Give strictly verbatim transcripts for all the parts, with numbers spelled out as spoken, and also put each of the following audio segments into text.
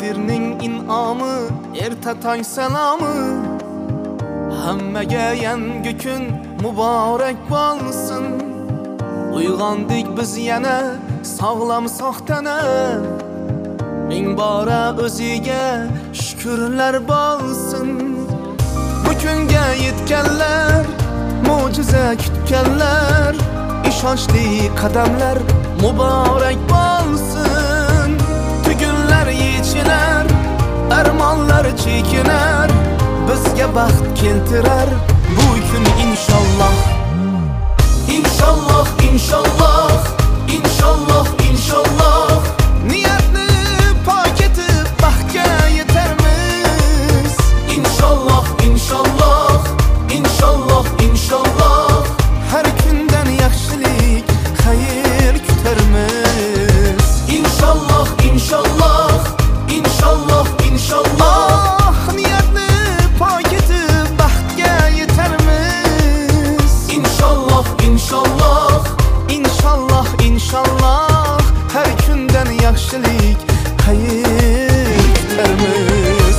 Qadirning in'omi, erta tong salomı. Hammaga yangi kun muborak bo'lsin. Uyg'ondik biz yana sog'lom soxtana. Ming bora o'ziga shukrlar bo'lsin. Bu kunga yetganlar, mo'jiza kutganlar, ishonchli qadamlar muborak bo'lsin. Tugunlar yechilar, armonlar chekinar, bizga baxt keltirar bu kun inshaalloh. İnşallah, inşallah, inşallah, inşallah. Niyatni pok etib baxtga yetarmiz. İnşallah, inşallah, inşallah, inşallah. Har kundan yaxshilik, xayr kutarmiz. İnşallah, inşallah, inşallah, inşallah. Niyatni pok etib baxtga yetarmiz. İnşallah, İnşallah, inşallah, inşallah. Her günden yaxshilik, xayr kutarmiz.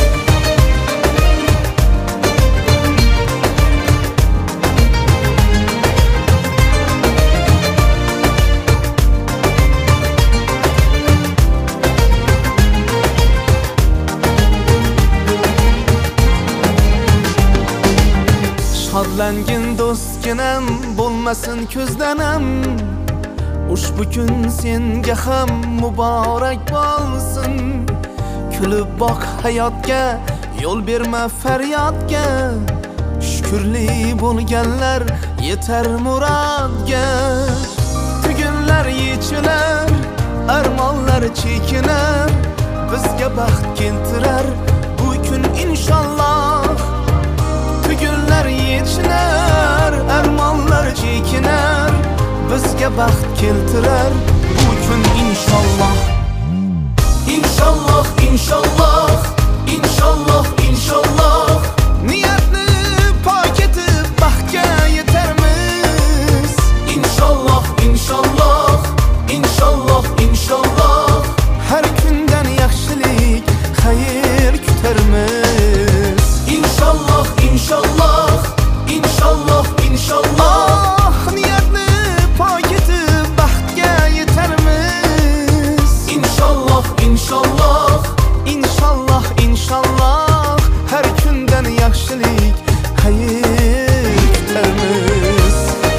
Shodlangin do'stginam, bo'lmasin ko'zdanam. Ushbu kun senga ham muborak bo'lsin. Kulib boq hayotga, yo'l berma faryodga. Shukrli bo'lganlar yetar murodga. Tugunlar yechilar, armonlar chekinar, bizga baxt keltirar bu kun inshaalloh. Tugunlar yechilar, armonlar chekinar, bizga baxt keltirar bu kun inshaalloh. İnşallah, inşallah, inşallah, inşallah. Niyatni pok etib baxtga yetarmiz. İnşallah, inşallah, inşallah, inşallah. Har kundan yaxshilik, xayr kutarmiz. İnşallah, inşallah, inşallah, inşallah. Niyatni pok etib baxtga yetarmiz. İnşallah, inşallah, inşallah, inşallah. Har kundan yaxshilik, xayr kutarmiz.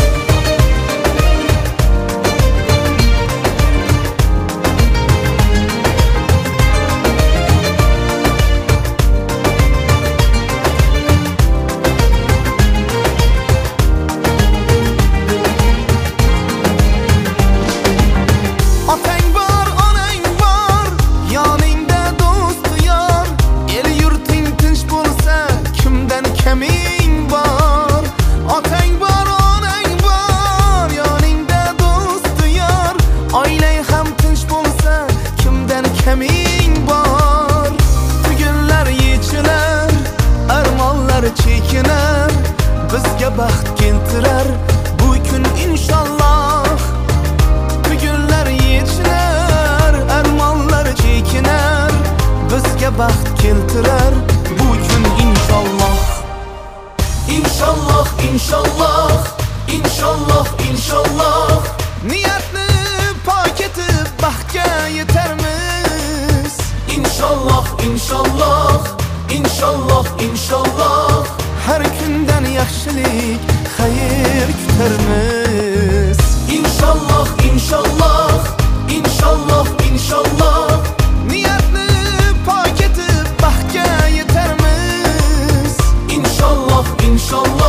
Chekinar, bizga baxt keltirar bu kun inshaalloh. Tugunlar yechinar, armonlar chekinar, bizga baxt keltirar bu kun inshaalloh. İnşallah, inşallah, inşallah, inşallah. Niyatni pok etib baxtga yetarmiz. İnşallah, inşallah, inşallah, inşallah. Har kundan yaxshilik, xayr kutarmiz. İnşallah, inşallah, inşallah, inşallah. Niyatni pok etib baxtga yetarmiz. İnşallah, inşallah.